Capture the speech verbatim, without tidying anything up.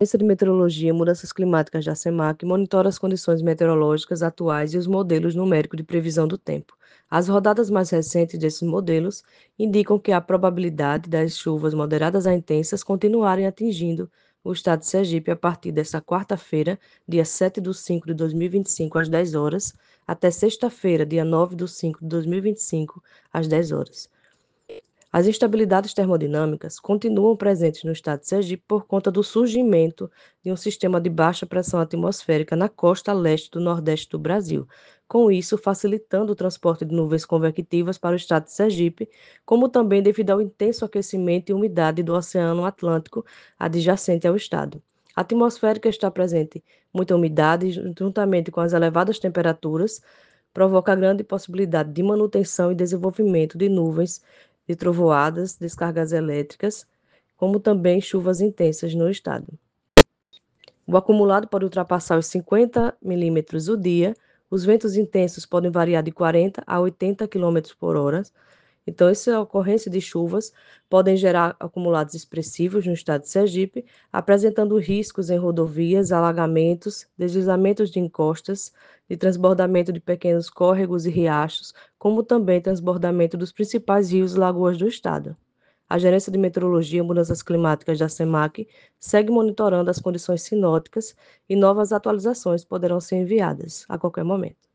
Agência de Meteorologia e Mudanças Climáticas da SEMAC monitora as condições meteorológicas atuais e os modelos numéricos de previsão do tempo. As rodadas mais recentes desses modelos indicam que há probabilidade das chuvas moderadas a intensas continuarem atingindo o estado de Sergipe a partir desta quarta-feira, dia sete de cinco de dois mil e vinte e cinco, às dez horas, até sexta-feira, dia nove de cinco de dois mil e vinte e cinco, às dez horas. As instabilidades termodinâmicas continuam presentes no estado de Sergipe por conta do surgimento de um sistema de baixa pressão atmosférica na costa leste do nordeste do Brasil, com isso facilitando o transporte de nuvens convectivas para o estado de Sergipe, como também devido ao intenso aquecimento e umidade do Oceano Atlântico adjacente ao estado. A atmosfera está presente muita umidade, juntamente com as elevadas temperaturas, provoca grande possibilidade de manutenção e desenvolvimento de nuvens de trovoadas, descargas elétricas, como também chuvas intensas no estado. O acumulado pode ultrapassar os cinquenta milímetros o dia, os ventos intensos podem variar de quarenta a oitenta quilômetros por hora. Então, essa ocorrência de chuvas podem gerar acumulados expressivos no estado de Sergipe, apresentando riscos em rodovias, alagamentos, deslizamentos de encostas, de transbordamento de pequenos córregos e riachos, como também transbordamento dos principais rios e lagoas do estado. A Gerência de Meteorologia e Mudanças Climáticas da SEMAC segue monitorando as condições sinóticas e novas atualizações poderão ser enviadas a qualquer momento.